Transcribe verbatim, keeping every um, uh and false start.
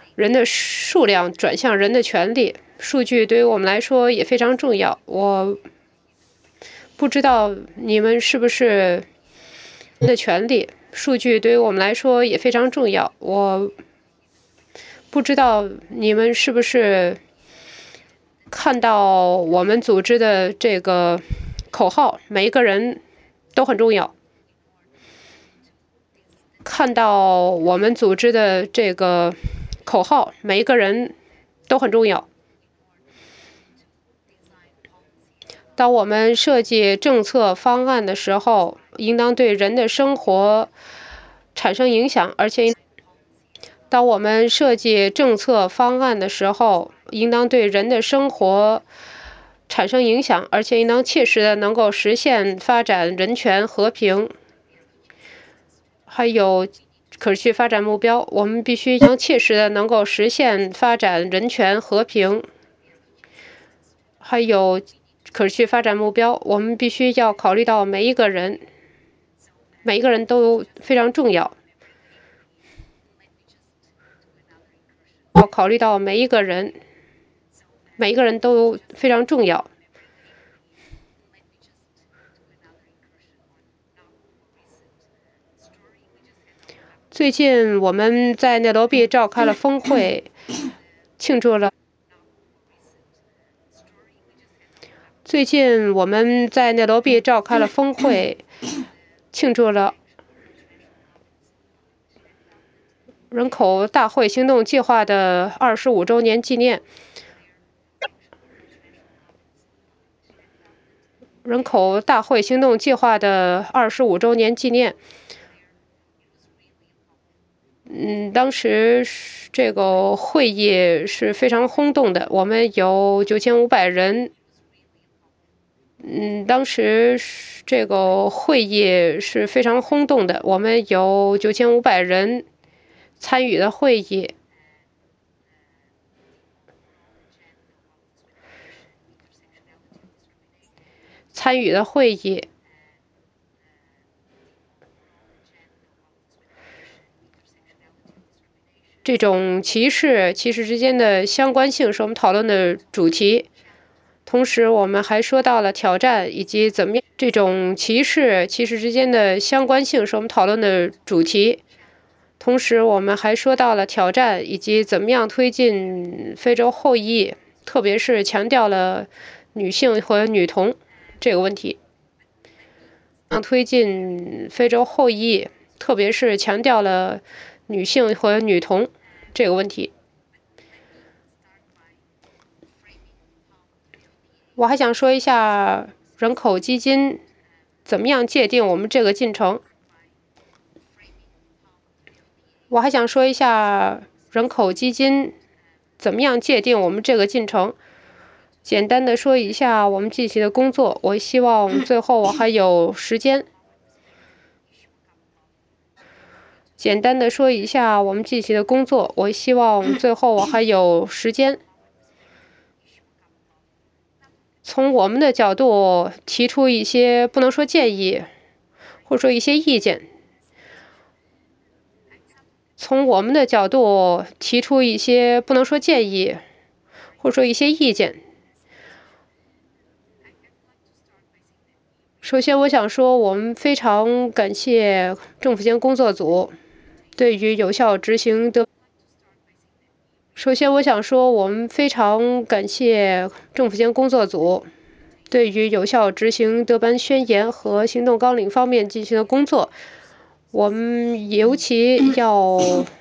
人的数量转向人的权利。数据对于我们来说也非常重要。我不知道你们是不是的权利。数据对于我们来说也非常重要。我不知道你们是不是看到我们组织的这个口号，每一个人都很重要。看到我们组织的这个口号，每一个人都很重要。当我们设计政策方案的时候，应当对人的生活产生影响，而且当我们设计政策方案的时候，应当对人的生活产生影响，而且应当切实的能够实现发展人权、和平，还有可持续发展目标。我们必须要切实的能够实现发展人权、和平，还有可持续发展目标。我们必须要考虑到每一个人，每一个人都非常重要。要考虑到每一个人，每一个人都非常重要。最近我们在内罗毕召开了峰会，庆祝了。最近我们在内罗毕召开了峰会，庆祝了人口大会行动计划的二十五周年纪念。人口大会行动计划的二十五周年纪念。嗯，当时这个会议是非常轰动的，我们有九千五百人。嗯，当时这个会议是非常轰动的，我们有九千五百人参与的会议。参与的会议。这种歧视、歧视之间的相关性是我们讨论的主题。同时，我们还说到了挑战以及怎么样这种歧视、歧视之间的相关性是我们讨论的主题。同时，我们还说到了挑战以及怎么样推进非洲后裔，特别是强调了女性和女童这个问题。推进非洲后裔，特别是强调了女性和女童这个问题。我还想说一下人口基金怎么样界定我们这个进程。我还想说一下人口基金怎么样界定我们这个进程。简单的说一下我们进行的工作，我希望最后我还有时间。简单的说一下我们进行的工作，我希望最后我还有时间。从我们的角度提出一些不能说建议，或者说一些意见。从我们的角度提出一些不能说建议，或者说一些意见。首先，我想说，我们非常感谢政府间工作组对于有效执行的。首先，我想说，我们非常感谢政府间工作组对于有效执行德班宣言和行动纲领方面进行的工作。我们尤其要